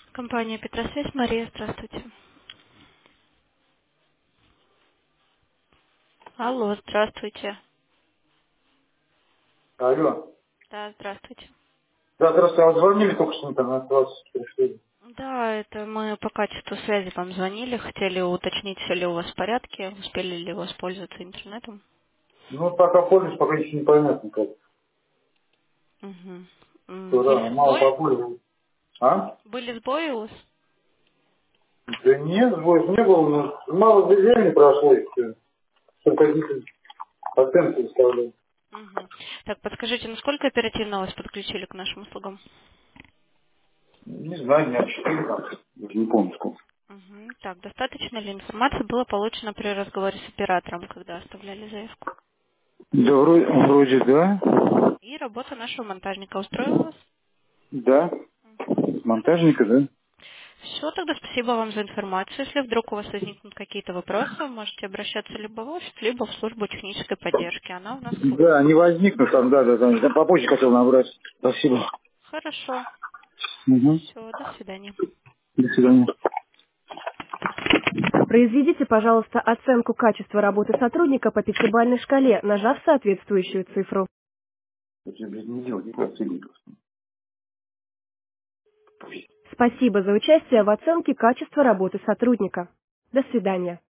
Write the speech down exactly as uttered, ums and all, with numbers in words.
Компания Петросвязь, Мария, здравствуйте. Алло, здравствуйте. Алло. Да, здравствуйте. Да, здравствуйте. А вы звонили только что интернет вас пришли? Да, это мы по качеству связи вам звонили, хотели уточнить, все ли у вас в порядке, успели ли воспользоваться интернетом. Ну, пока пользуюсь, пока еще непонятно как. Угу. М, Что рано, Были мало сбои? попользовался. А? Были сбои у вас? Да нет, сбоев не было, но мало времени прошло, и все. Чтобы какие-то оценки выставлять. Угу. Так, подскажите, насколько оперативно вас подключили к нашим услугам? Не знаю, дня четыре там. Даже не помню сколько. Угу. Так, достаточно ли информации было получено при разговоре с оператором, когда оставляли заявку? Да, вроде, вроде да. И работа нашего монтажника устроила вас? Да. Хорошо. Монтажника, да? Все, тогда спасибо вам за информацию. Если вдруг у вас возникнут какие-то вопросы, можете обращаться либо в офис, либо в службу технической поддержки. Она у нас Да, не возникнут там, да, да, да. Я попозже хотел набрать. Спасибо. хорошо. Угу. Все, до свидания. До свидания. Произведите, пожалуйста, оценку качества работы сотрудника по пятибалльной шкале, нажав соответствующую цифру. Я, блядь, не делал никак ценников. Спасибо за участие в оценке качества работы сотрудника. До свидания.